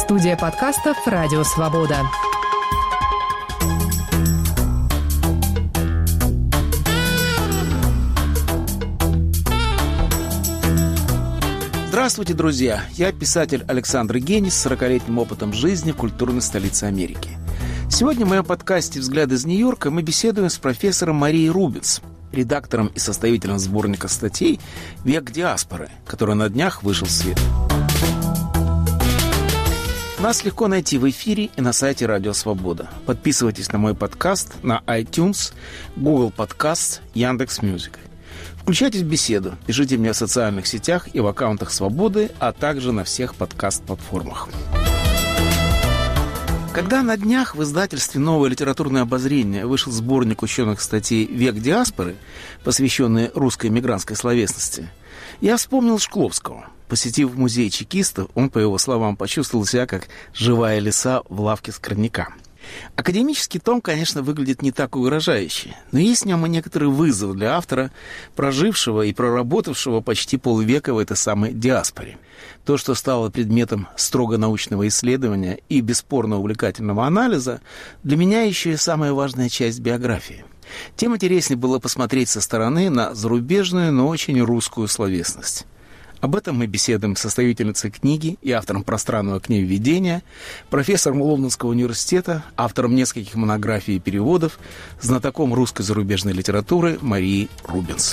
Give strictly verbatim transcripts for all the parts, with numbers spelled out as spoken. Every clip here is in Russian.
Студия подкастов «Радио Свобода». Здравствуйте, друзья! Я писатель Александр Генис с сорокалетним опытом жизни в культурной столице Америки. Сегодня в моем подкасте «Взгляд из Нью-Йорка» мы беседуем с профессором Марией Рубенс, редактором и составителем сборника статей «Век диаспоры», который на днях вышел в свет. Нас легко найти в эфире и на сайте Радио Свобода. Подписывайтесь на мой подкаст на iTunes, Google Podcasts, Яндекс.Мьюзик. Включайтесь в беседу, пишите мне в социальных сетях и в аккаунтах Свободы, а также на всех подкаст-платформах. Когда на днях в издательстве «Новое литературное обозрение» вышел сборник ученых статей «Век диаспоры», посвященный русской мигрантской словесности, я вспомнил Шкловского. Посетив музей чекистов, он, по его словам, почувствовал себя как живая лиса в лавке скорняка. Академический том, конечно, выглядит не так угрожающе, но есть в нем и некоторый вызов для автора, прожившего и проработавшего почти полвека в этой самой диаспоре. То, что стало предметом строго научного исследования и бесспорно увлекательного анализа, для меня еще и самая важная часть биографии. Тем интереснее было посмотреть со стороны на зарубежную, но очень русскую словесность. Об этом мы беседуем с составительницей книги и автором пространного книговедения, профессором Лондонского университета, автором нескольких монографий и переводов, знатоком русской зарубежной литературы Марией Рубенс.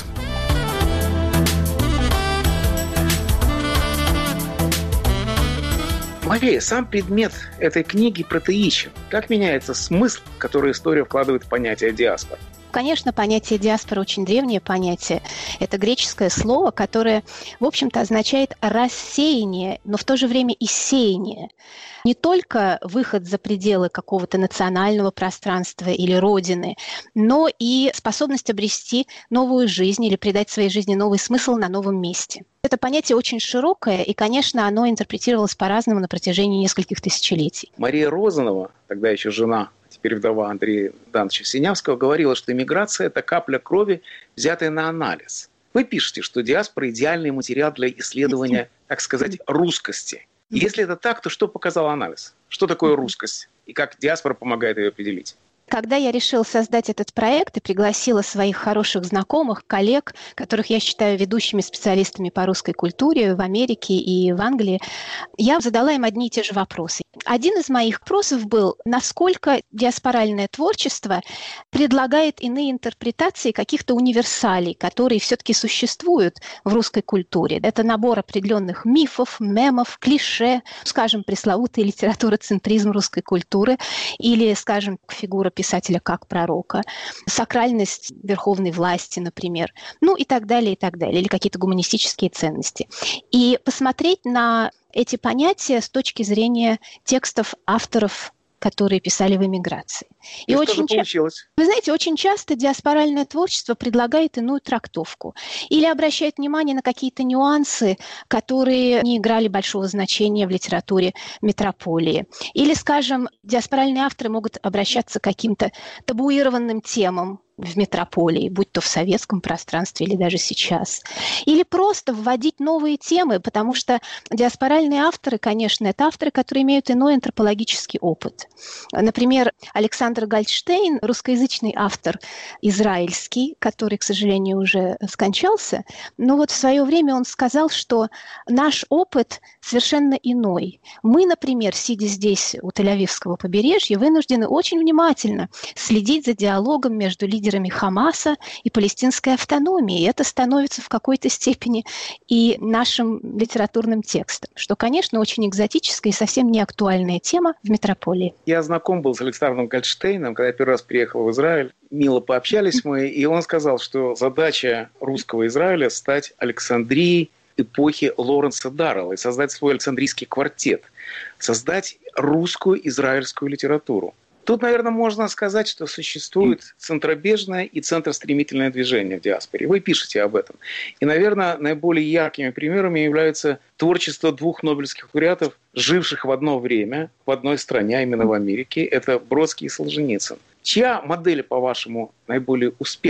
Мария, сам предмет этой книги протеичен. Как меняется смысл, который история вкладывает в понятие диаспоры? Конечно, понятие диаспоры очень древнее понятие. Это греческое слово, которое, в общем-то, означает рассеяние, но в то же время и сеяние. Не только выход за пределы какого-то национального пространства или родины, но и способность обрести новую жизнь или придать своей жизни новый смысл на новом месте. Это понятие очень широкое, и, конечно, оно интерпретировалось по-разному на протяжении нескольких тысячелетий. Мария Розанова, тогда еще жена, теперь вдова Андрея Дановича Синявского, говорила, что иммиграция – это капля крови, взятая на анализ. Вы пишете, что диаспора – идеальный материал для исследования, так сказать, русскости. И если это так, то что показал анализ? Что такое русскость? И как диаспора помогает ее определить? Когда я решила создать этот проект и пригласила своих хороших знакомых, коллег, которых я считаю ведущими специалистами по русской культуре в Америке и в Англии, я задала им одни и те же вопросы. Один из моих вопросов был, насколько диаспоральное творчество предлагает иные интерпретации каких-то универсалей, которые все-таки существуют в русской культуре. Это набор определенных мифов, мемов, клише, скажем, пресловутый литературоцентризм русской культуры или, скажем, фигура писателя как пророка, сакральность верховной власти, например, ну и так далее, и так далее, или какие-то гуманистические ценности. И посмотреть на эти понятия с точки зрения текстов авторов, которые писали в эмиграции. И, и очень что же получилось? Вы знаете, очень часто диаспоральное творчество предлагает иную трактовку или обращает внимание на какие-то нюансы, которые не играли большого значения в литературе метрополии. Или, скажем, диаспоральные авторы могут обращаться к каким-то табуированным темам в метрополии, будь то в советском пространстве или даже сейчас. Или просто вводить новые темы, потому что диаспоральные авторы, конечно, это авторы, которые имеют иной антропологический опыт. Например, Александр Гольдштейн, русскоязычный автор израильский, который, к сожалению, уже скончался, но вот в свое время он сказал, что наш опыт совершенно иной. Мы, например, сидя здесь у Тель-Авивского побережья, вынуждены очень внимательно следить за диалогом между лидерами Хамаса и палестинской автономии. И это становится в какой-то степени и нашим литературным текстом, что, конечно, очень экзотическая и совсем не актуальная тема в метрополии. Я знаком был с Александром Гольдштейном, когда я первый раз приехал в Израиль. Мило пообщались мы, и он сказал, что задача русского Израиля – стать Александрией эпохи Лоренса Даррелла и создать свой Александрийский квартет, создать русскую израильскую литературу. Тут, наверное, можно сказать, что существует центробежное и центростремительное движение в диаспоре. Вы пишете об этом. И, наверное, наиболее яркими примерами являются творчество двух нобелевских лауреатов, живших в одно время в одной стране, а именно в Америке. Это Бродский и Солженицын. Чья модель, по-вашему, наиболее успешна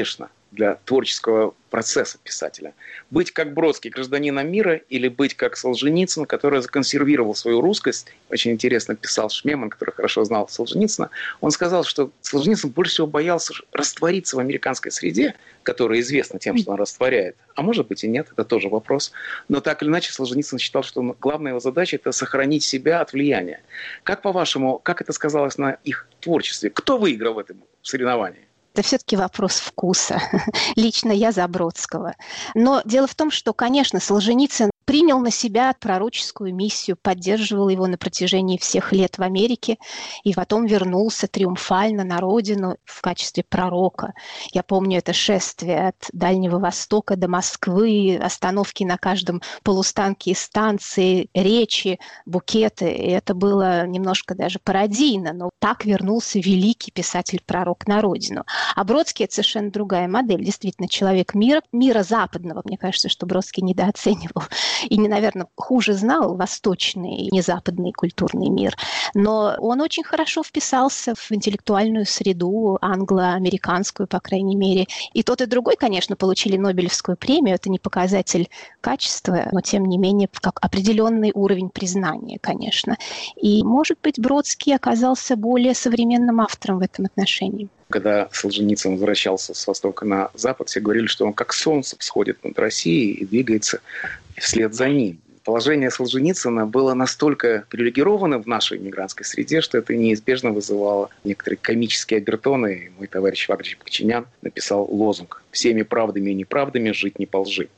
для творческого процесса писателя? Быть как Бродский, гражданином мира, или быть как Солженицын, который законсервировал свою русскость? Очень интересно писал Шмеман, который хорошо знал Солженицына. Он сказал, что Солженицын больше всего боялся раствориться в американской среде, которая известна тем, что он растворяет. А может быть и нет, это тоже вопрос. Но так или иначе Солженицын считал, что главная его задача – это сохранить себя от влияния. Как, по-вашему, как это сказалось на их творчестве? Кто выиграл в этом соревновании? Это все-таки вопрос вкуса. Лично я за Бродского. Но дело в том, что, конечно, Солженицын принял на себя пророческую миссию, поддерживал его на протяжении всех лет в Америке и потом вернулся триумфально на родину в качестве пророка. Я помню это шествие от Дальнего Востока до Москвы, остановки на каждом полустанке и станции, речи, букеты. И это было немножко даже пародийно, но так вернулся великий писатель-пророк на родину. А Бродский – это совершенно другая модель. Действительно, человек мира, мира западного. Мне кажется, что Бродский недооценивал и, наверное, хуже знал восточный, не западный культурный мир. Но он очень хорошо вписался в интеллектуальную среду, англо-американскую, по крайней мере. И тот, и другой, конечно, получили Нобелевскую премию. Это не показатель качества, но, тем не менее, как определенный уровень признания, конечно. И, может быть, Бродский оказался более современным автором в этом отношении. Когда Солженицын возвращался с востока на запад, все говорили, что он как солнце всходит над Россией и двигается вслед за ним. Положение Солженицына было настолько привилегировано в нашей мигрантской среде, что это неизбежно вызывало некоторые комические обертоны. И мой товарищ Вагрич Бакчинян написал лозунг: «Всеми правдами и неправдами жить не по лжи».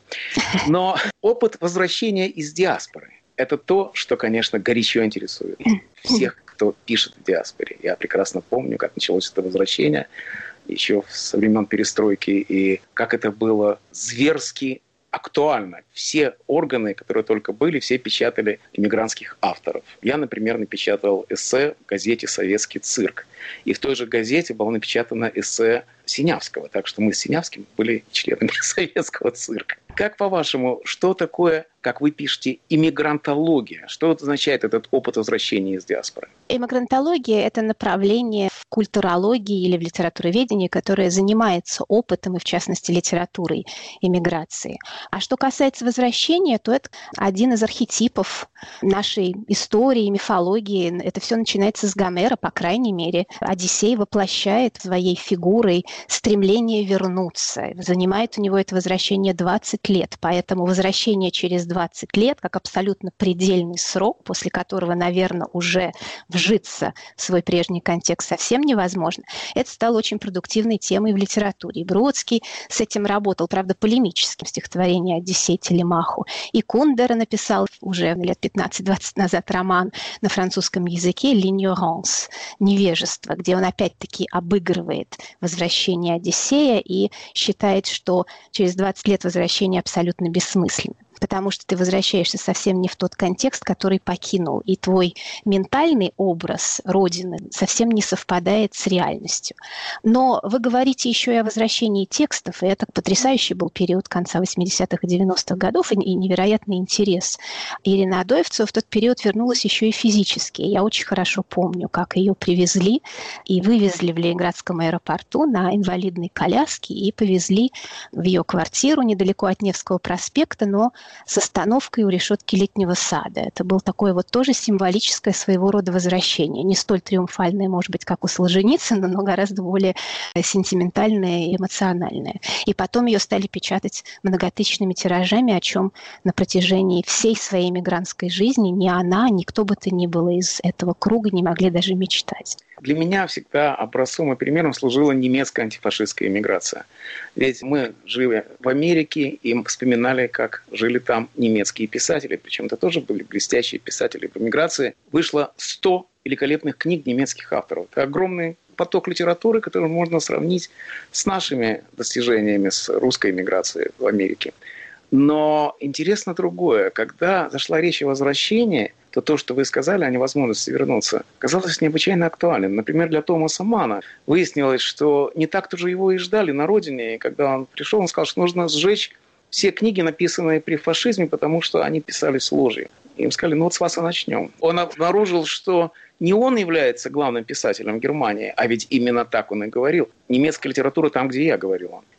Но опыт возвращения из диаспоры – это то, что, конечно, горячо интересует всех, кто пишет в диаспоре. Я прекрасно помню, как началось это возвращение еще со времен перестройки, и как это было зверски актуально. Все органы, которые только были, все печатали иммигрантских авторов. Я, например, напечатал эссе в газете «Советский цирк». И в той же газете было напечатано эссе Синявского. Так что мы с Синявским были членами советского цирка. Как, по-вашему, что такое, как вы пишете, иммигрантология? Что означает этот опыт возвращения из диаспоры? Иммигрантология – это направление в культурологии или в литературоведении, которое занимается опытом и, в частности, литературой иммиграции. А что касается возвращения, то это один из архетипов нашей истории, мифологии. Это все начинается с Гомера, по крайней мере. Одиссей воплощает своей фигурой стремление вернуться. Занимает у него это возвращение двадцать лет. Поэтому возвращение через двадцать лет, как абсолютно предельный срок, после которого, наверное, уже вжиться в свой прежний контекст совсем невозможно, это стало очень продуктивной темой в литературе. И Бродский с этим работал, правда, полемическим стихотворением «Одиссей Телемаху». И Кундера написал уже лет пятнадцать-двадцать назад роман на французском языке «L'ignorance» – «Невежество», где он опять-таки обыгрывает возвращение Одиссея и считает, что через двадцать лет возвращение абсолютно бессмысленно, потому что ты возвращаешься совсем не в тот контекст, который покинул, и твой ментальный образ Родины совсем не совпадает с реальностью. Но вы говорите еще и о возвращении текстов, и это потрясающий был период конца восьмидесятых и девяностых годов, и невероятный интерес. Ирина Адоевцева в тот период вернулась еще и физически. Я очень хорошо помню, как ее привезли и вывезли в Ленинградском аэропорту на инвалидной коляске и повезли в ее квартиру недалеко от Невского проспекта, но с остановкой у решетки Летнего сада. Это было такое вот тоже символическое своего рода возвращение. Не столь триумфальное, может быть, как у Солженицына, но гораздо более сентиментальное и эмоциональное. И потом ее стали печатать многотысячными тиражами, о чем на протяжении всей своей мигрантской жизни ни она, ни кто бы то ни было из этого круга не могли даже мечтать. Для меня всегда образцом и примером служила немецкая антифашистская эмиграция. Ведь мы жили в Америке и вспоминали, как жили там немецкие писатели. Причем это тоже были блестящие писатели в эмиграции. Вышло сто великолепных книг немецких авторов. Это огромный поток литературы, который можно сравнить с нашими достижениями с русской эмиграцией в Америке. Но интересно другое. Когда зашла речь о возвращении, то то, что вы сказали о невозможности вернуться, казалось необычайно актуальным. Например, для Томаса Манна выяснилось, что не так-то же его и ждали на родине. И когда он пришел, он сказал, что нужно сжечь все книги, написанные при фашизме, потому что они писались ложью. И им сказали, ну вот с вас и начнем. Он обнаружил, что не он является главным писателем Германии, а ведь именно так он и говорил. Немецкая литература там, где я говорил он.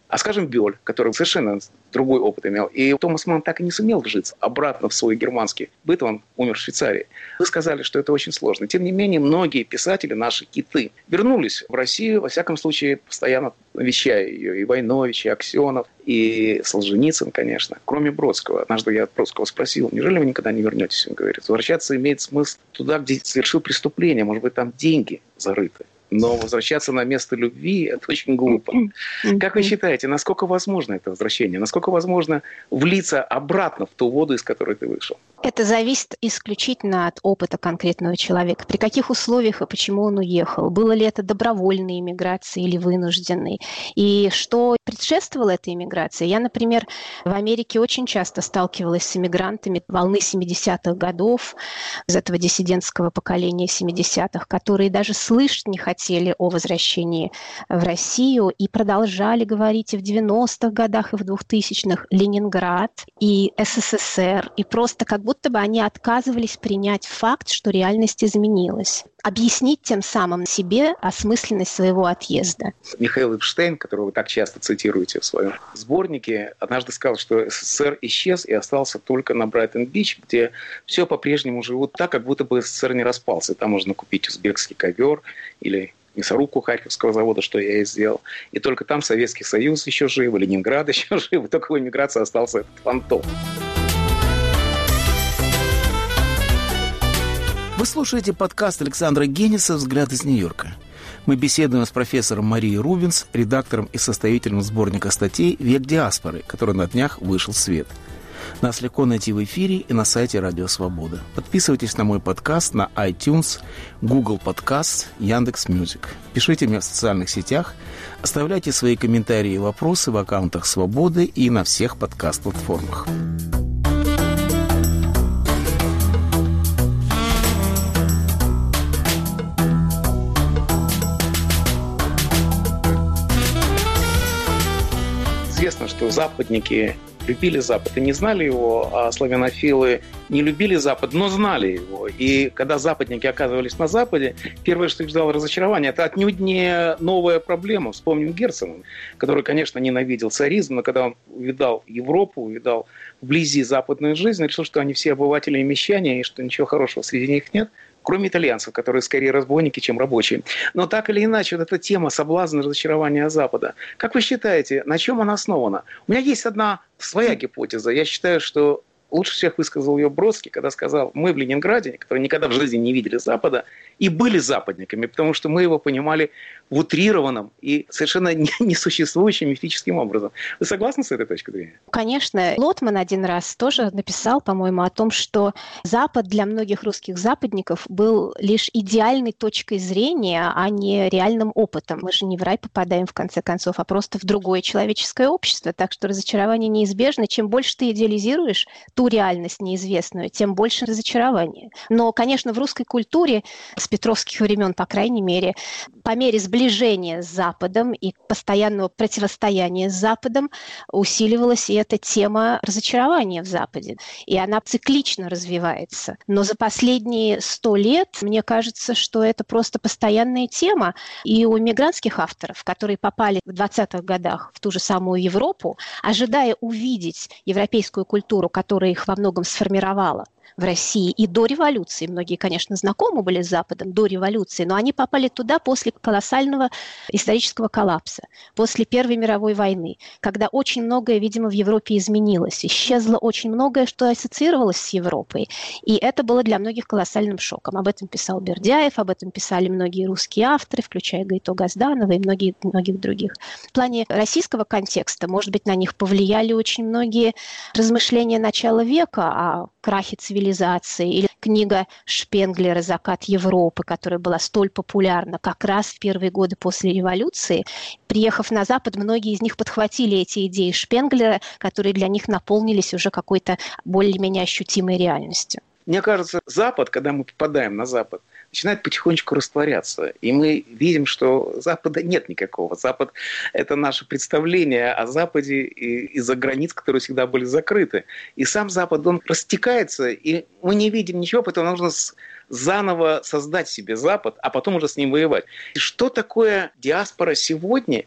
А скажем, Бёль, который совершенно другой опыт имел. И Томас Манн так и не сумел вжиться обратно в свой германский быт, он умер в Швейцарии. Вы сказали, что это очень сложно. Тем не менее, многие писатели, наши киты, вернулись в Россию, во всяком случае, постоянно вещая ее. И Войнович, и Аксенов, и Солженицын, конечно. Кроме Бродского. Однажды я Бродского спросил, неужели вы никогда не вернетесь? Он говорит, возвращаться имеет смысл туда, где совершил преступление. Может быть, там деньги зарыты. Но возвращаться на место любви – это очень глупо. Как вы считаете, насколько возможно это возвращение? Насколько возможно влиться обратно в ту воду, из которой ты вышел? Это зависит исключительно от опыта конкретного человека. При каких условиях и почему он уехал? Было ли это добровольной иммиграцией или вынужденной? И что предшествовало этой иммиграции? Я, например, в Америке очень часто сталкивалась с иммигрантами волны семидесятых годов, из этого диссидентского поколения семидесятых, которые даже слышать не хотели о возвращении в Россию и продолжали говорить и в девяностых годах, и в двухтысячных Ленинград, и СССР, и просто как будто бы они отказывались принять факт, что реальность изменилась. Объяснить тем самым себе осмысленность своего отъезда. Михаил Эпштейн, которого вы так часто цитируете в своем сборнике, однажды сказал, что СССР исчез и остался только на Брайтон-Бич, где все по-прежнему живут так, как будто бы СССР не распался. Там можно купить узбекский ковер или мясорубку Харьковского завода, что я и сделал. И только там Советский Союз еще жив, Ленинград еще жив, и только в эмиграции остался этот фантом. Вы слушаете подкаст Александра Генниса «Взгляд из Нью-Йорка». Мы беседуем с профессором Марией Рубинс, редактором и составителем сборника статей «Век диаспоры», который на днях вышел в свет. Нас легко найти в эфире и на сайте Радио Свобода. Подписывайтесь на мой подкаст на iTunes, Google Podcast, Яндекс.Мьюзик. Пишите мне в социальных сетях, оставляйте свои комментарии и вопросы в аккаунтах Свободы и на всех подкаст-платформах. Известно, что западники любили Запад и не знали его, а славянофилы не любили Запад, но знали его. И когда западники оказывались на Западе, первое, что их ждало разочарование, это отнюдь не новая проблема. Вспомним Герцена, который, конечно, ненавидел царизм, но когда он увидал Европу, увидал вблизи западную жизнь, решил, что они все обыватели и мещане, и что ничего хорошего среди них нет, кроме итальянцев, которые скорее разбойники, чем рабочие. Но так или иначе, вот эта тема соблазна, разочарования Запада. Как вы считаете, на чем она основана? У меня есть одна своя гипотеза. Я считаю, что лучше всех высказал ее Бродский, когда сказал, мы в Ленинграде, которые никогда в жизни не видели Запада, и были западниками, потому что мы его понимали в утрированном и совершенно несуществующим мифическим образом. Вы согласны с этой точкой зрения? Конечно. Лотман один раз тоже написал, по-моему, о том, что Запад для многих русских западников был лишь идеальной точкой зрения, а не реальным опытом. Мы же не в рай попадаем, в конце концов, а просто в другое человеческое общество. Так что разочарование неизбежно. Чем больше ты идеализируешь ту реальность неизвестную, тем больше разочарования. Но, конечно, в русской культуре с петровских времен, по крайней мере, по мере сближения с Западом и постоянного противостояния с Западом усиливалась и эта тема разочарования в Западе. И она циклично развивается. Но за последние сто лет, мне кажется, что это просто постоянная тема. И у иммигрантских авторов, которые попали в двадцатых годах в ту же самую Европу, ожидая увидеть европейскую культуру, которая их во многом сформировала в России и до революции. Многие, конечно, знакомы были с Западом до революции, но они попали туда после колоссального исторического коллапса, после Первой мировой войны, когда очень многое, видимо, в Европе изменилось. Исчезло очень многое, что ассоциировалось с Европой. И это было для многих колоссальным шоком. Об этом писал Бердяев, об этом писали многие русские авторы, включая Гайто Газданова и многие, многих других. В плане российского контекста, может быть, на них повлияли очень многие размышления начала века о крахе цивилизации, или книга Шпенглера «Закат Европы», которая была столь популярна как раз в первые годы после революции. Приехав на Запад, многие из них подхватили эти идеи Шпенглера, которые для них наполнились уже какой-то более-менее ощутимой реальностью. Мне кажется, Запад, когда мы попадаем на Запад, начинает потихонечку растворяться. И мы видим, что Запада нет никакого. Запад – это наше представление о Западе из-за границ, которые всегда были закрыты. И сам Запад, он растекается, и мы не видим ничего, поэтому нужно заново создать себе Запад, а потом уже с ним воевать. И что такое диаспора сегодня?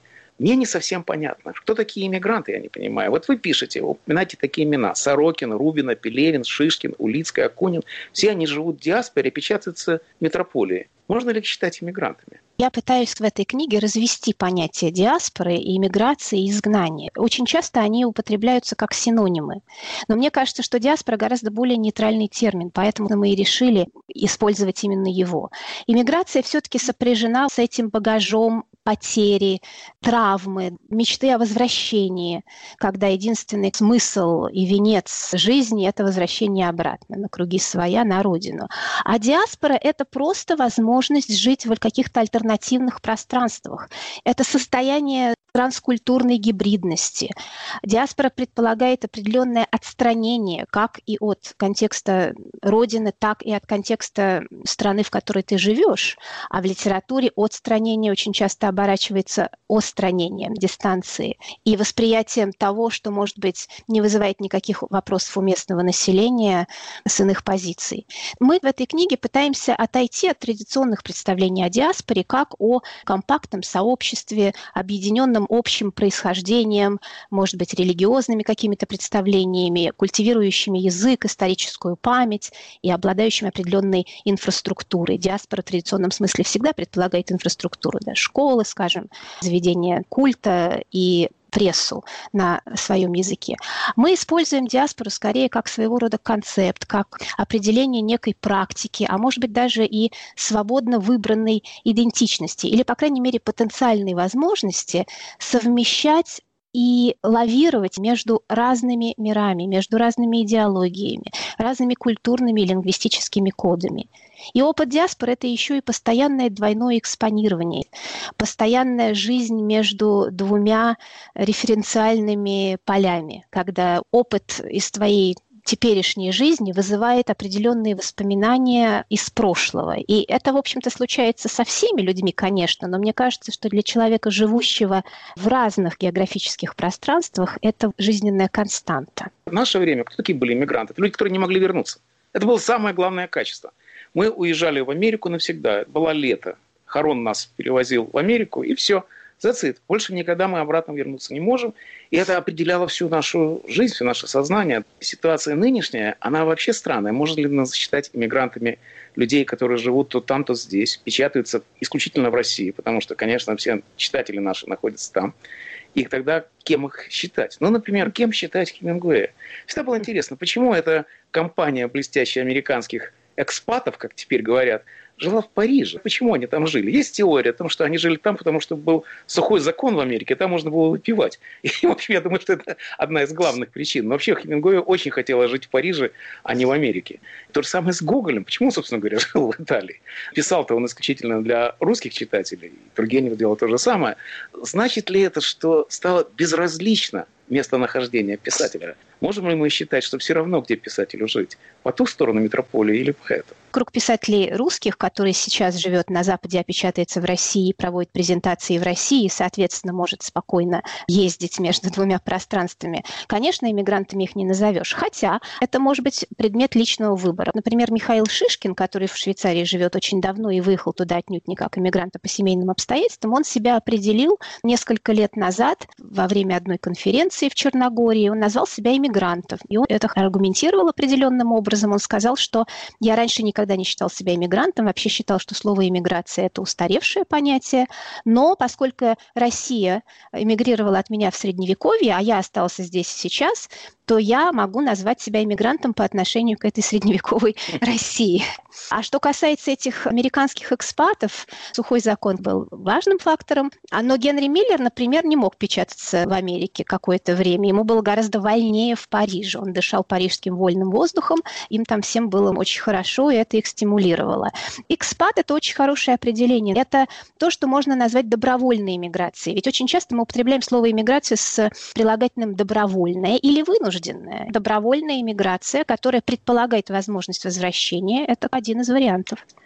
мне не совсем понятно, кто такие иммигранты, я не понимаю. Вот вы пишете, упоминаете такие имена: Сорокин, Рубина, Пелевин, Шишкин, Улицкая, Акунин. Все они живут в диаспоре, печатаются в метрополии. Можно ли их считать иммигрантами? Я пытаюсь в этой книге развести понятие диаспоры, и иммиграции и изгнания. Очень часто они употребляются как синонимы. Но мне кажется, что диаспора гораздо более нейтральный термин, поэтому мы и решили использовать именно его. Иммиграция все-таки сопряжена с этим багажом потери, травмы, мечты о возвращении, когда единственный смысл и венец жизни – это возвращение обратно, на круги своя, на родину. А диаспора – это просто возможность жить в каких-то альтернативных пространствах. Это состояние транскультурной гибридности. Диаспора предполагает определенное отстранение как и от контекста родины, так и от контекста страны, в которой ты живешь. А в литературе отстранение очень часто оборачивается остранением, дистанции и восприятием того, что, может быть, не вызывает никаких вопросов у местного населения с иных позиций. Мы в этой книге пытаемся отойти от традиционных представлений о диаспоре как о компактном сообществе, объединенном общим происхождением, может быть, религиозными какими-то представлениями, культивирующими язык, историческую память и обладающими определенной инфраструктурой. Диаспора в традиционном смысле всегда предполагает инфраструктуру, да, школы, скажем, заведения культа и прессу на своем языке. Мы используем диаспору скорее как своего рода концепт, как определение некой практики, а может быть даже и свободно выбранной идентичности, или, по крайней мере, потенциальной возможности совмещать и лавировать между разными мирами, между разными идеологиями, разными культурными и лингвистическими кодами. И опыт диаспоры – это еще и постоянное двойное экспонирование, постоянная жизнь между двумя референциальными полями, когда опыт из твоей теперешней жизни вызывает определенные воспоминания из прошлого. И это, в общем-то, случается со всеми людьми, конечно, но мне кажется, что для человека, живущего в разных географических пространствах, это жизненная константа. В наше время кто такие были иммигранты? Это люди, которые не могли вернуться. Это было самое главное качество. Мы уезжали в Америку навсегда. Это было лето. Харон нас перевозил в Америку, и все. That's it. Больше никогда мы обратно вернуться не можем. И это определяло всю нашу жизнь, все наше сознание. Ситуация нынешняя, она вообще странная. Можно ли нас считать иммигрантами людей, которые живут то там, то здесь, печатаются исключительно в России, потому что, конечно, все читатели наши находятся там. И тогда кем их считать? Ну, например, кем считать Хемингуэя? Всегда было интересно, почему эта компания блестящих американских экспатов, как теперь говорят, жила в Париже. Почему они там жили? Есть теория о том, что они жили там, потому что был сухой закон в Америке, там можно было выпивать. И, в общем, я думаю, что это одна из главных причин. Но вообще Хемингуэй очень хотел жить в Париже, а не в Америке. То же самое с Гоголем. Почему, собственно говоря, жил в Италии? Писал-то он исключительно для русских читателей. Тургенев делал то же самое. Значит ли это, что стало безразлично местонахождение писателя? Можем ли мы считать, что все равно, где писателю жить? По ту сторону метрополии или по эту? Круг писателей русских, который сейчас живет на Западе, а печатается в России, проводит презентации в России и, соответственно, может спокойно ездить между двумя пространствами. Конечно, иммигрантами их не назовешь. Хотя это может быть предмет личного выбора. Например, Михаил Шишкин, который в Швейцарии живет очень давно и выехал туда отнюдь не как иммигрант, а по семейным обстоятельствам, он себя определил несколько лет назад во время одной конференции в Черногории. Он назвал себя иммигрантом. И он это аргументировал определенным образом. Он сказал, что я раньше никогда не считал себя иммигрантом, вообще считал, что слово иммиграция – это устаревшее понятие, но поскольку Россия эмигрировала от меня в Средневековье, а я остался здесь сейчас, то я могу назвать себя иммигрантом по отношению к этой средневековой России. А что касается этих американских экспатов, сухой закон был важным фактором, но Генри Миллер, например, не мог печататься в Америке какое-то время. Ему было гораздо вольнее в Париже. Он дышал парижским вольным воздухом, им там всем было очень хорошо, и это их стимулировало. Экспат – это очень хорошее определение. Это то, что можно назвать добровольной иммиграцией. Ведь очень часто мы употребляем слово иммиграция с прилагательным добровольное или вынужденное. Добровольная иммиграция, которая предполагает возможность возвращения, это один из вариантов.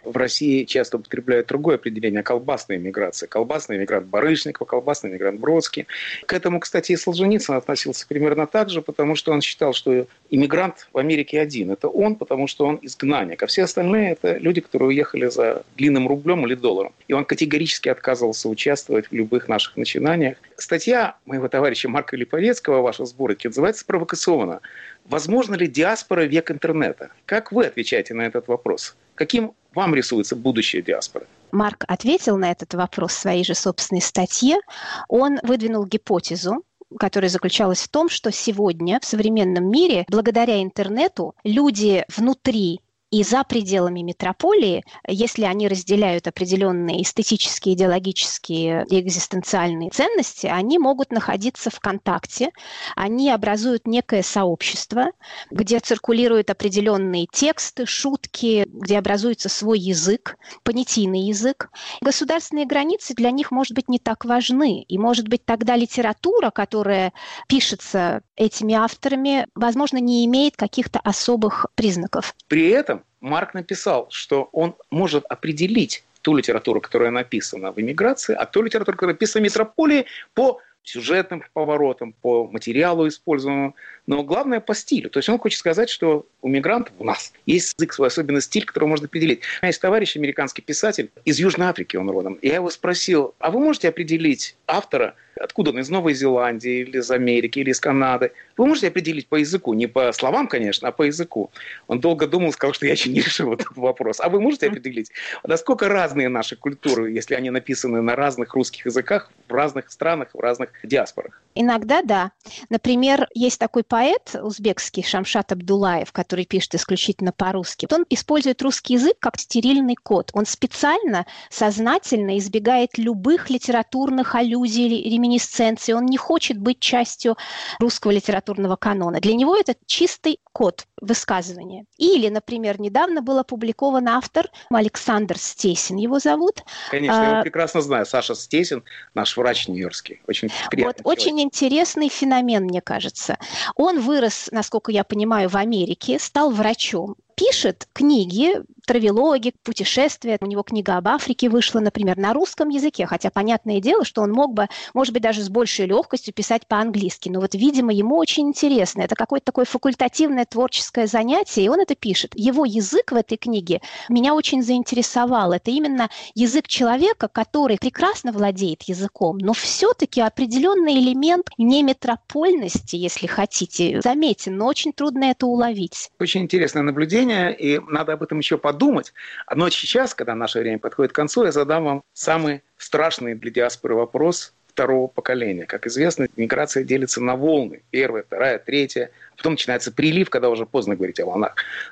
В России часто употребляют другое определение – колбасная миграция. Колбасный мигрант Барышников, колбасный мигрант Бродский. К этому, кстати, и Солженицын относился примерно так же, потому что он считал, что иммигрант в Америке один. Это он, потому что он изгнанник. А все остальные – это люди, которые уехали за длинным рублем или долларом. И он категорически отказывался участвовать в любых наших начинаниях. Статья моего товарища Марка Липовецкого, ваша сборники, называется провокационно «Возможно ли диаспора в век интернета?» Как вы отвечаете на этот вопрос? Каким вам рисуется будущее диаспоры? Марк ответил на этот вопрос в своей же собственной статье. Он выдвинул гипотезу, которая заключалась в том, что сегодня в современном мире, благодаря интернету, люди внутри и за пределами метрополии, если они разделяют определенные эстетические, идеологические и экзистенциальные ценности, они могут находиться в контакте, они образуют некое сообщество, где циркулируют определенные тексты, шутки, где образуется свой язык, понятийный язык. Государственные границы для них, может быть, не так важны. И, может быть, тогда литература, которая пишется этими авторами, возможно, не имеет каких-то особых признаков. При этом Марк написал, что он может определить ту литературу, которая написана в эмиграции, а ту литературу, которая написана в метрополии, по сюжетным поворотам, по материалу использованному, но главное по стилю. То есть он хочет сказать, что у мигрантов, у нас, есть язык свой, особенно стиль, который можно определить. У меня есть товарищ, американский писатель, из Южной Африки он родом. Я его спросил, а вы можете определить автора, откуда он, из Новой Зеландии, или из Америки, или из Канады? Вы можете определить по языку, не по словам, конечно, а по языку. Он долго думал, сказал, что я еще не решил этот вопрос. А вы можете определить, насколько разные наши культуры, если они написаны на разных русских языках, в разных странах, в разных диаспорах? Иногда да. Например, есть такой поэт узбекский Шамшат Абдулаев, который пишет исключительно по-русски. Он использует русский язык как стерильный код. Он специально, сознательно избегает любых литературных аллюзий, реминисценций. Он не хочет быть частью русского литературного канона. Для него это чистый код высказывания. Или, например, недавно был опубликован автор Александр Стесин, его зовут. Конечно, я его прекрасно знаю. Саша Стесин, наш врач нью-йоркский. Очень приятный вот, очень интересный феномен, мне кажется. Он вырос, насколько я понимаю, в Америке, стал врачом. Пишет книги, травелоги, путешествия. У него книга об Африке вышла, например, на русском языке, хотя понятное дело, что он мог бы, может быть, даже с большей легкостью писать по-английски. Но вот, видимо, ему очень интересно. Это какое-то такое факультативное творческое занятие, и он это пишет. Его язык в этой книге меня очень заинтересовал. Это именно язык человека, который прекрасно владеет языком, но все-таки определенный элемент неметропольности, если хотите, заметен, но очень трудно это уловить. Очень интересное наблюдение. И надо об этом еще подумать. Но сейчас, когда наше время подходит к концу, я задам вам самый страшный для диаспоры вопрос второго поколения. Как известно, миграция делится на волны. Первая, вторая, третья. Потом начинается прилив, когда уже поздно говорить о волнах.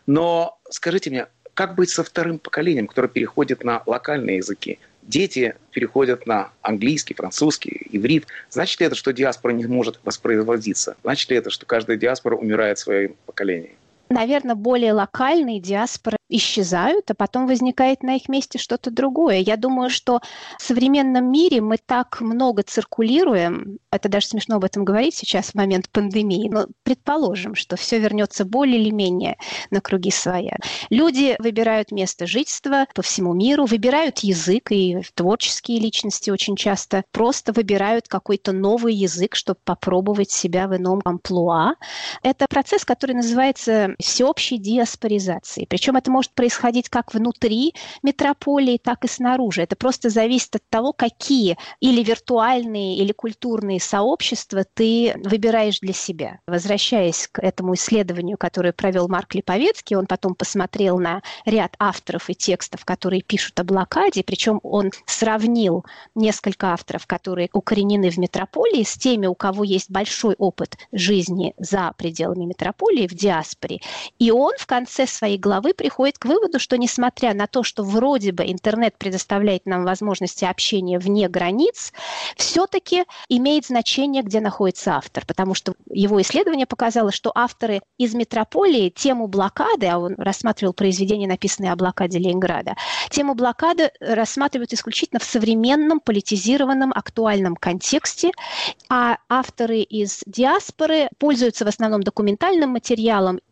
Но скажите мне, как быть со вторым поколением, которое переходит на локальные языки? Дети переходят на английский, французский, иврит. Значит ли это, что диаспора не может воспроизводиться? Значит ли это, что каждая диаспора умирает в своем поколении? Наверное, более локальные диаспоры исчезают, а потом возникает на их месте что-то другое. Я думаю, что в современном мире мы так много циркулируем, это даже смешно об этом говорить сейчас в момент пандемии, но предположим, что все вернется более или менее на круги своя. Люди выбирают место жительства по всему миру, выбирают язык, и творческие личности очень часто просто выбирают какой-то новый язык, чтобы попробовать себя в ином амплуа. Это процесс, который называется всеобщей диаспоризацией. Причем это может происходить как внутри метрополии, так и снаружи. Это просто зависит от того, какие или виртуальные, или культурные сообщества ты выбираешь для себя. Возвращаясь к этому исследованию, которое провел Марк Липовецкий, он потом посмотрел на ряд авторов и текстов, которые пишут о блокаде, причем он сравнил несколько авторов, которые укоренены в метрополии, с теми, у кого есть большой опыт жизни за пределами метрополии, в диаспоре. И он в конце своей главы приходит к выводу, что несмотря на то, что вроде бы интернет предоставляет нам возможности общения вне границ, все-таки имеет значение, где находится автор. Потому что его исследование показало, что авторы из метрополии тему блокады, а он рассматривал произведения, написанные о блокаде Ленинграда, тему блокады рассматривают исключительно в современном, политизированном, актуальном контексте, а авторы из диаспоры пользуются в основном документальным материалом,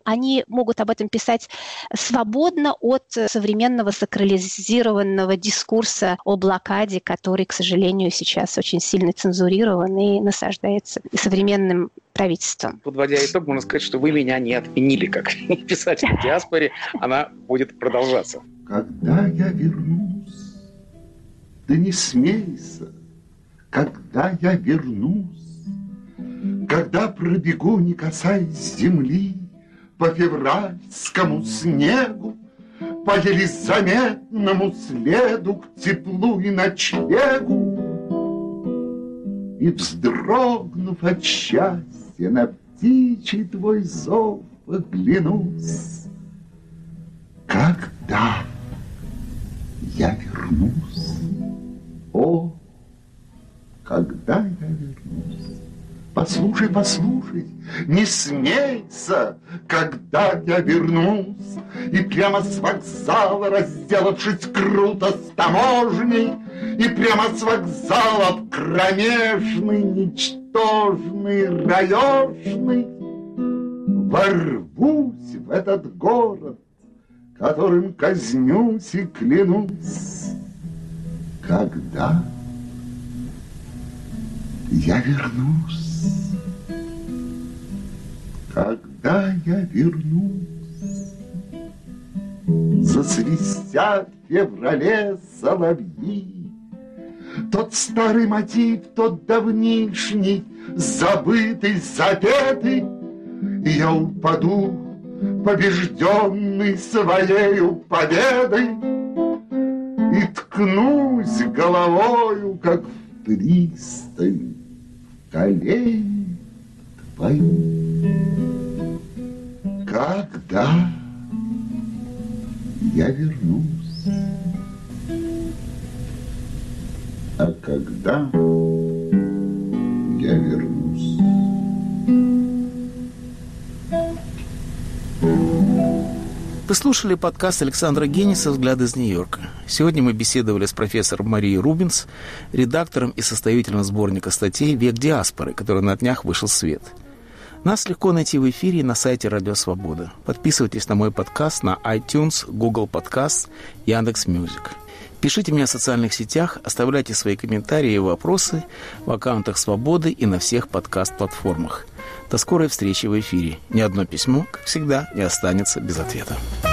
Они могут об этом писать свободно от современного сакрализированного дискурса о блокаде, который, к сожалению, сейчас очень сильно цензурирован и насаждается современным правительством. Подводя итог, можно сказать, что вы меня не отменили как писатель в диаспоре, она будет продолжаться. Когда я вернусь, да не смейся, когда я вернусь, когда пробегу, не касаясь земли, по февральскому снегу, по еле заметному следу к теплу и ночлегу, и, вздрогнув от счастья, на птичий твой зов оглянусь. Когда я вернусь, о, когда я вернусь, послушай, послушай, не смейся, когда я вернусь, и прямо с вокзала, разделавшись круто с таможней, и прямо с вокзала в кромешный, ничтожный, раешный ворвусь в этот город, которым казнюсь и клянусь. Когда я вернусь, когда я вернусь, засвистят в феврале соловьи, тот старый мотив, тот давнишний, забытый, запетый, и я упаду, побежденный своею победой, и ткнусь головою, как в пристань, в колени твои. Когда я вернусь, а когда я вернусь. Вы слушали подкаст Александра Генниса «Взгляды из Нью-Йорка». Сегодня мы беседовали с профессором Марией Рубинс, редактором и составителем сборника статей «Век диаспоры», который на днях вышел в свет. Нас легко найти в эфире и на сайте Радио Свобода. Подписывайтесь на мой подкаст на iTunes, Google Podcast, Яндекс.Мьюзик. Пишите мне в социальных сетях, оставляйте свои комментарии и вопросы в аккаунтах Свободы и на всех подкаст-платформах. До скорой встречи в эфире. Ни одно письмо, как всегда, не останется без ответа.